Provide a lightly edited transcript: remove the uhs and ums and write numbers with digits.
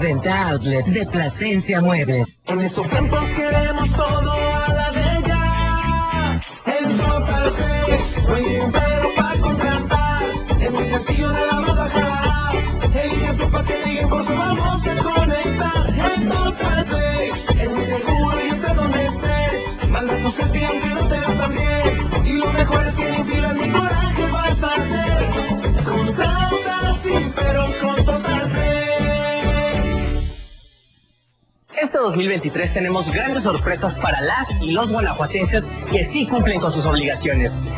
Venta Outlet de Plasencia Muebles. En estos tiempos queremos todo a la de ya. El Total Play, no hay ni un pero para contratar. Es muy sencillo nada más bajar. Elige tu paquete y por tu vamos a conectar. El Total Play, es muy seguro y esté donde esté. Manda tu selfie aunque no te veas tan bien. Y lo mejor es que ni pilas ni coraje vas a hacer. Contrata sin pero con Total Play. Este 2023 tenemos grandes sorpresas para las y los guanajuatenses que sí cumplen con sus obligaciones.